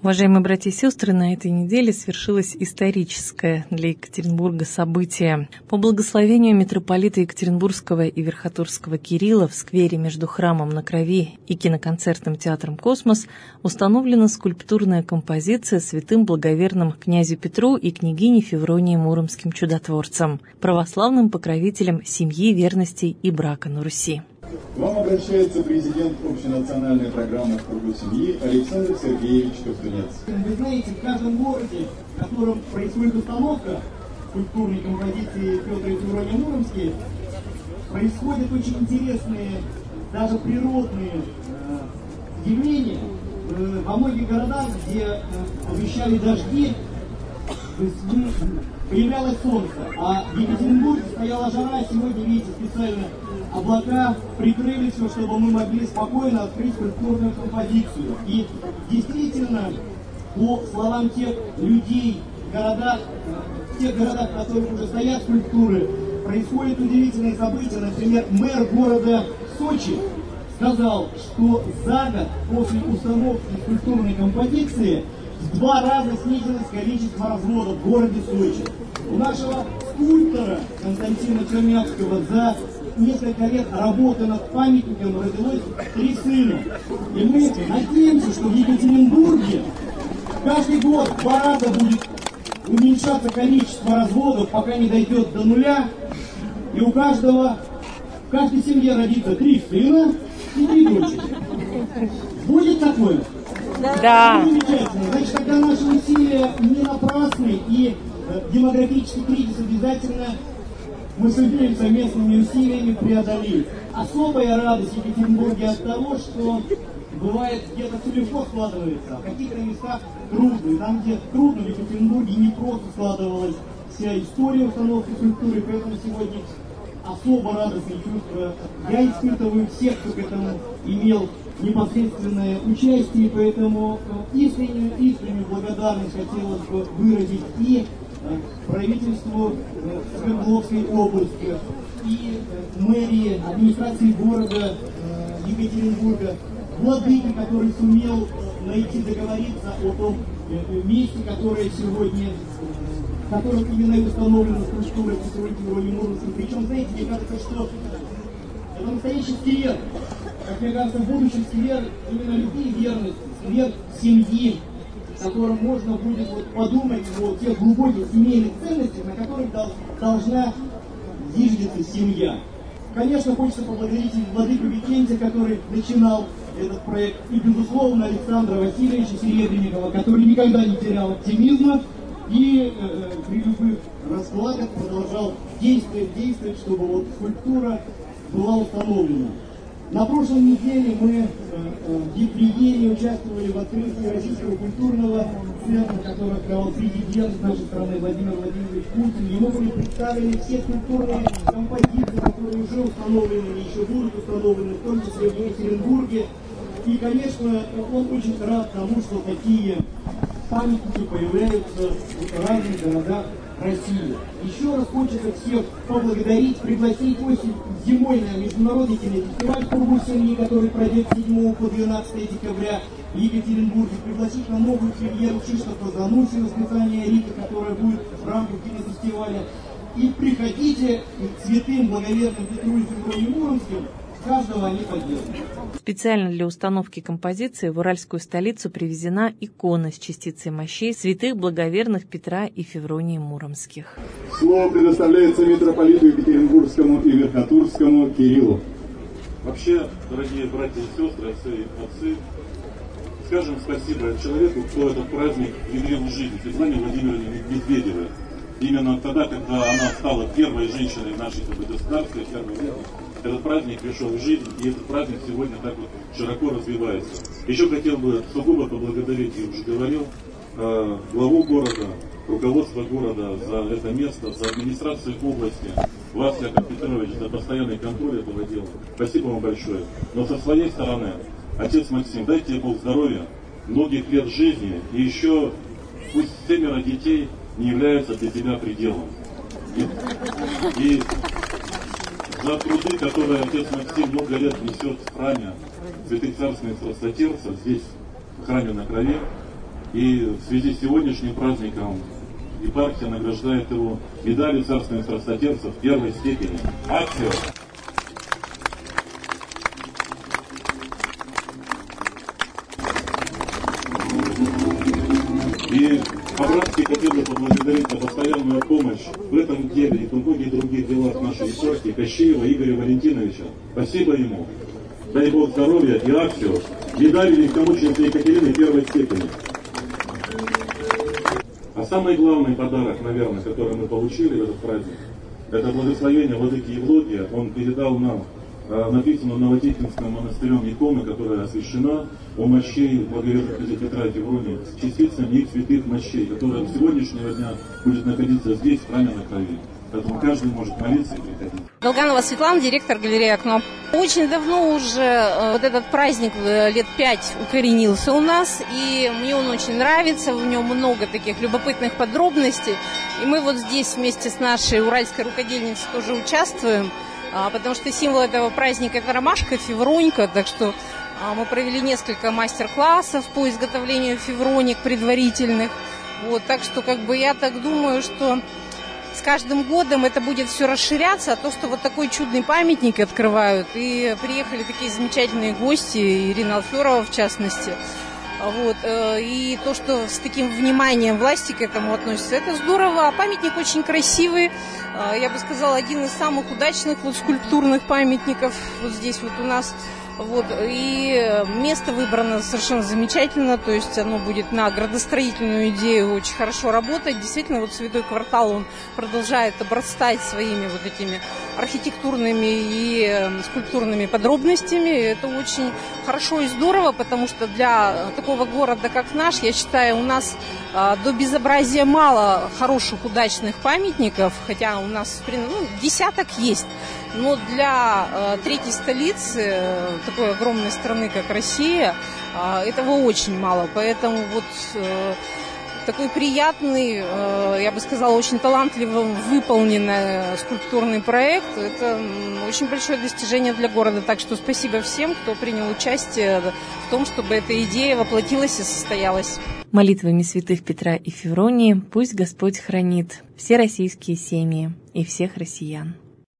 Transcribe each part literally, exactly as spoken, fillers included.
Уважаемые братья и сестры, на этой неделе свершилось историческое для Екатеринбурга событие. По благословению митрополита Екатеринбургского и Верхотурского Кирилла в сквере между храмом на Крови и киноконцертным театром «Космос» установлена скульптурная композиция святым благоверным князю Петру и княгине Февронии Муромским чудотворцам, православным покровителям семьи, верности и брака на Руси. К вам обращается президент общенациональной программы «В кругу семьи» Александр Сергеевич Ковтунец. Вы знаете, в каждом городе, в котором происходит установка культурной композиции Петра и Февронии Муромские, происходят очень интересные, даже природные э, явления. Э, во многих городах, где э, обещали дожди, появлялось солнце, а в Екатеринбурге стояла жара. Сегодня, видите, специально облака прикрыли все, чтобы мы могли спокойно открыть культурную композицию. И действительно, по словам тех людей в городах, в тех городах, в которых уже стоят скульптуры, происходят удивительные события. Например, мэр города Сочи сказал, что за год после установки культурной композиции в два раза снизилось количество разводов в городе Сочи. У нашего скульптора Константина Чернявского за несколько лет работы над памятником родилось три сына. И мы надеемся, что в Екатеринбурге каждый год в два раза будет уменьшаться количество разводов, пока не дойдет до нуля. И у каждого, в каждой семье родится три сына и три дочери. Будет такое? Да. Замечательно. Значит, тогда наши усилия не напрасны, и демографический кризис обязательно мы сумеем совместными усилиями преодолеть. Особая радость в Екатеринбурге от того, что бывает где-то все легко складывается, а в каких-то местах трудно. И там, где трудно, в Екатеринбурге не просто складывалась вся история установки культуры, поэтому сегодня особо радостные чувства я испытываю всех, кто к этому имел непосредственное участие, поэтому искреннюю, искреннюю благодарность хотелось бы выразить и правительству Свердловской области, и мэрии, администрации города Екатеринбурга, владыке, который сумел найти, договориться о том месте, которое сегодня, в котором именно установлена скульптура Петра и Февронии Муромских. Причем, знаете, мне кажется, что это настоящий сквер. Как мне кажется, в будущем сквер именно любви и верности, сквер семьи, в котором можно будет вот подумать о тех глубоких семейных ценностях, на которых должна зиждется семья. Конечно, хочется поблагодарить владыку Викентия, который начинал этот проект, и, безусловно, Александра Васильевича Серебренникова, который никогда не терял оптимизма и э, при любых раскладах продолжал действовать, действовать, чтобы вот скульптура была установлена. На прошлой неделе мы э, э, в Ефригении участвовали в открытии Российского культурного центра, который открывал президент нашей страны Владимир Владимирович Путин. Ему были представлены все культурные композиции, которые уже установлены и еще будут установлены, в том числе в Екатеринбурге. И, конечно, он очень рад тому, что такие памятники появляются в разных городах России. Еще раз хочется всех поблагодарить, пригласить осень, зимой на международный кинофестиваль «Кругу семьи», который пройдет с седьмого по двенадцатое декабря в Екатеринбурге, пригласить на новую премьеру Кшиштофа Зануси «Восклицание Риты», которая будет в рамках кинофестиваля. И приходите к святым благоверным Петру и Февронии Муромским, каждого они поддержат. Специально для установки композиции в уральскую столицу привезена икона с частицей мощей святых благоверных Петра и Февронии Муромских. Слово предоставляется митрополиту Екатеринбургскому и Верхотурскому Кириллу. Вообще, дорогие братья и сестры, отцы и отцы, скажем спасибо человеку, кто этот праздник внедрил в жизнь, Светлане Владимировне Медведевой. Именно тогда, когда она стала первой женщиной в нашей государстве, первой летом, этот праздник пришел в жизнь, и этот праздник сегодня так вот широко развивается. Еще хотел бы сугубо поблагодарить, я уже говорил, главу города, руководство города за это место, за администрацию области, вас, Яков Петрович, за постоянный контроль этого дела. Спасибо вам большое. Но со своей стороны, отец Максим, дайте тебе Бог здоровья, многих лет жизни, и еще пусть семеро детей не являются для тебя пределом. И, и за труды, которые отец Максим много лет несет в храме святых царственных страстотерцев, здесь, в храме на Крови, И в связи с сегодняшним праздником епархия награждает его медалью царственных страстотерцев первой степени. Аксио! И по-братски хотел бы поблагодарить за постоянную помощь в этом деле и в многих других делах нашей епархии Кощеева Игоря Валентиновича. Спасибо ему. Дай Бог здоровья и Аксио. Медаль великомученицы Екатерины первой степени. А самый главный подарок, наверное, который мы получили в этот праздник, это благословение владыки Евлогия. Он передал нам э, написанную Новотихинским монастырем икону, которая освящена о мощей благоверных князя Петра и Февронии с частицами их святых мощей, которая с сегодняшнего дня будет находиться здесь, в храме на крови. Поэтому каждый может молиться и приходить. Долганова Светлана, директор галереи «Окно». Очень давно уже э, вот этот праздник э, лет пять укоренился у нас, и мне он очень нравится, в нем много таких любопытных подробностей. И мы вот здесь вместе с нашей уральской рукодельницей тоже участвуем, э, потому что символ этого праздника – это ромашка, февронька, так что э, мы провели несколько мастер-классов по изготовлению февроник предварительных. Вот, так что как бы я так думаю, что с каждым годом это будет все расширяться, а то, что вот такой чудный памятник открывают, и приехали такие замечательные гости, Ирина Алферова в частности, вот, и то, что с таким вниманием власти к этому относятся, это здорово, а памятник очень красивый, я бы сказала, один из самых удачных вот скульптурных памятников вот здесь вот у нас. Вот, и место выбрано совершенно замечательно, то есть оно будет на градостроительную идею очень хорошо работать. Действительно, вот Святой квартал, он продолжает обрастать своими вот этими архитектурными и скульптурными подробностями. Это очень хорошо и здорово, потому что для такого города, как наш, я считаю, у нас а, до безобразия мало хороших, удачных памятников, хотя у нас ну, десяток есть. Но для э, третьей столицы, э, такой огромной страны, как Россия, э, этого очень мало. Поэтому вот э, такой приятный, э, я бы сказала, очень талантливо выполненный скульптурный проект. Это э, очень большое достижение для города. Так что спасибо всем, кто принял участие в том, чтобы эта идея воплотилась и состоялась. Молитвами святых Петра и Февронии пусть Господь хранит все российские семьи и всех россиян.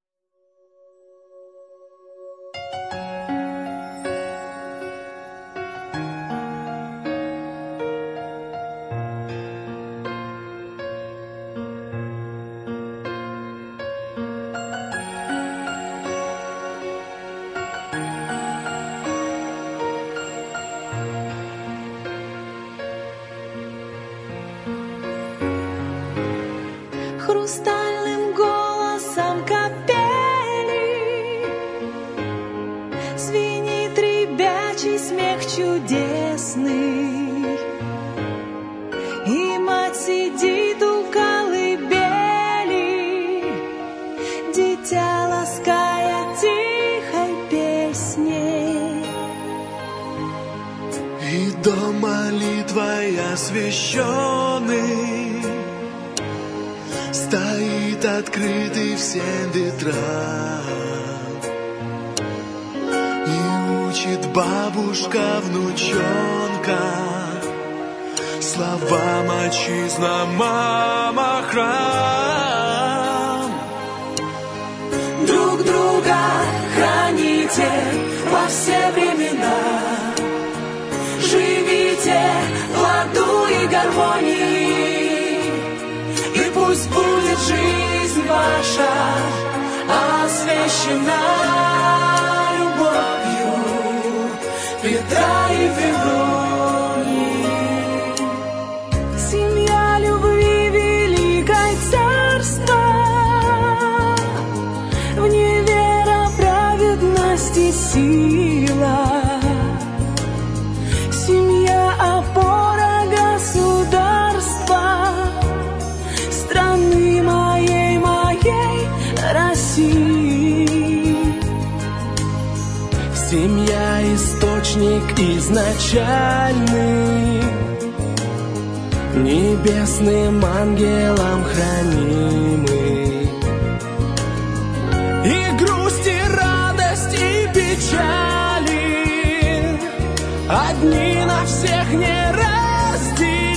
Хрустальным голосом капели звенит ребячий смех чудесный, и мать сидит у колыбели, дитя лаская тихой песней. И дом молитвой освященный стоит открытый всем ветрам, и учит бабушка внучонка словам отчизна, мама, храм. Друг друга храните во все времена, живите в ладу и гармонии. Пусть будет жизнь ваша освящена любовью Петра и Февронии. Семья любви великой царства, в ней вера, праведность и сила. Семья опора государства, страны моей, моей России. Семья — источник изначальный, небесным ангелом хранимый. И грусть, и радость, и печали одни на всех не разделимы.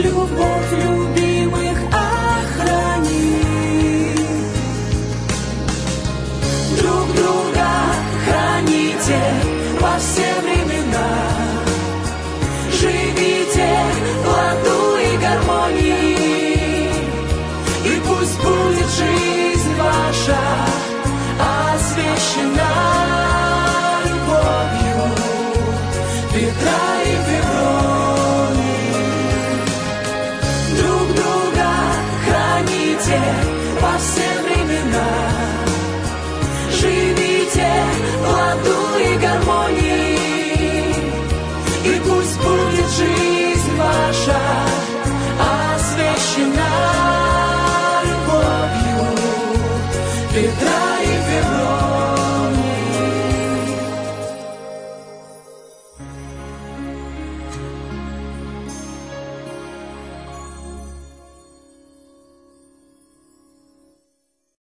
любовь любимых охрани. Друг друга храните во все времена. Живите в ладу и гармонии, и пусть будет жизнь ваша освящена любовью Петра и Февронии.